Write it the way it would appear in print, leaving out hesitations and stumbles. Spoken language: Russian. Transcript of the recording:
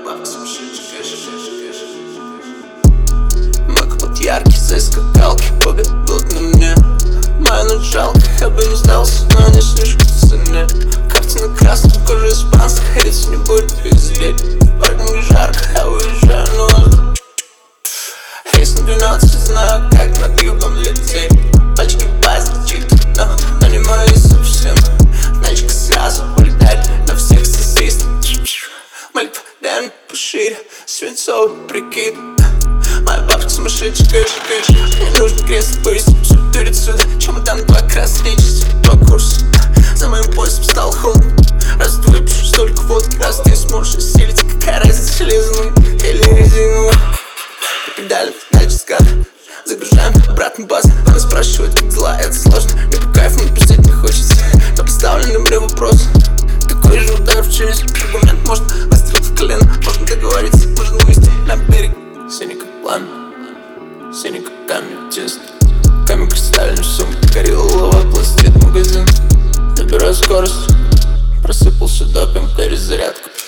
бабка сумасшедший кэш. Мак под яркий, за скакалки погадут на мне. Моя ночь жалко, я бы не сдался, но не слишком в цене. Картина красная, кожа испанская, это не будет везде. В парке жарко, я уезжаю, но рейс на 12, знаю, как над югом лететь. Пальчики в базе чит, но не мои совсем. Значка сразу улетает на всех сосист. Молитва, дай мне пошире, свинцовый прикид. Моя бабка сумасшедший кэш. Мне нужен крест, повести всю дурь отсюда. Чемодан два красничать, по курсу. За моим поясом стал холод. Раз ты выпьешь столько водки, раз ты сможешь осилить. Какая разница, железную или резиновую? Педали, дальше скат. Загружаем обратно баз. Она спрашивает, как дела, это сложно. Мне по кайфу написать не хочется. На поставленный мне вопрос. Такой же удар в челюсть. Аргумент можно выстрелить в колено. Можно договориться, можно вывести на берег. Синий как пламя, синий как камень, тесно. Камень кристальный, сумка горелого, пластит магазин. Набираю скорость, просыпался допинг, перезарядка.